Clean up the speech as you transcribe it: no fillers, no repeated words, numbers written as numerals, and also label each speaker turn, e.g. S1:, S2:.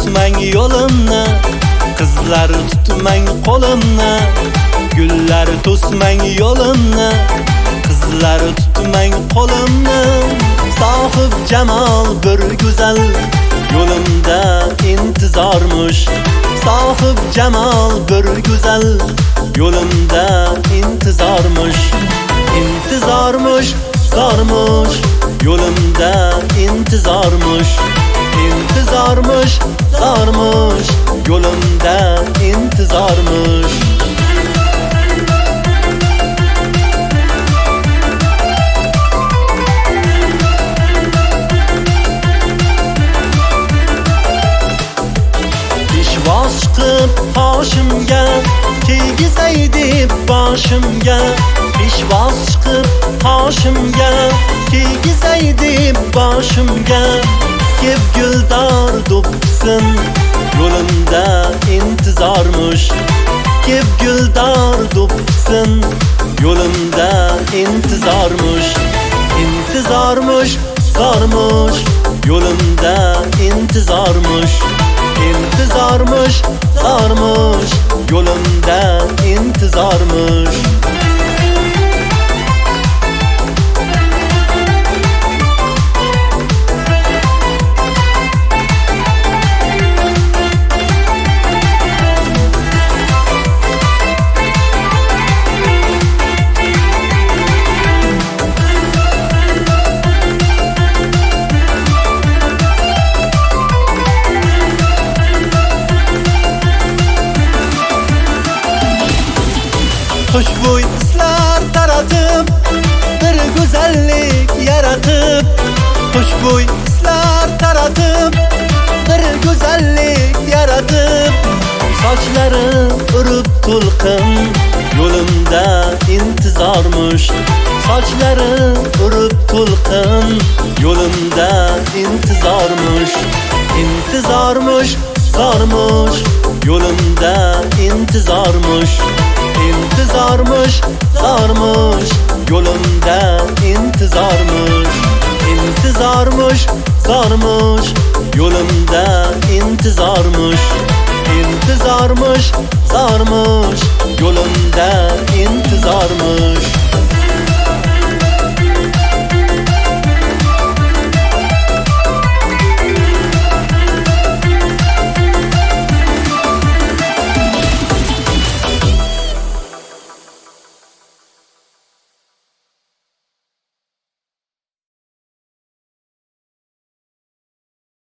S1: to'smang yo'limni, qizlar tutmang qo'limni. Gullar to'smang yo'limni, qizlar tutmang qo'limni. Sohib jamol bir go'zal, yo'limda intizormush. Sohib jamol bir go'zal, yo'limda intizormush. Intizormush, zormush, yo'limda intizormush. Intizormush, zormush, yo'limda intizormush. Peshvoz chiqib qoshimga, tegizay deb boshimga. Peshvoz chiqib qoshimga, tegizay deb boshimga. Kep guldor do'ppisin, yo'limda intizormush. Kep guldor do'ppisin, yo'limda intizormush. Intizormush, zormush, yo'limda intizormush. Intizormush, zormush, yo'limda intizormush. Xushbo'y islar taratib, bir go'zallik yaratib. Xushbo'y islar taratib, bir go'zallik yaratib. Sochlarim urib to'lqin, yo'limda intizormush. Sochlarim urib to'lqin, yo'limda intizormush. Intizormush, zormush, yo'limda intizormush. Intizormush, zormush, yo'limda intizormush. Intizormush, zormush, yo'limda intizormush. Intizormush, zormush, yo'limda intizormush.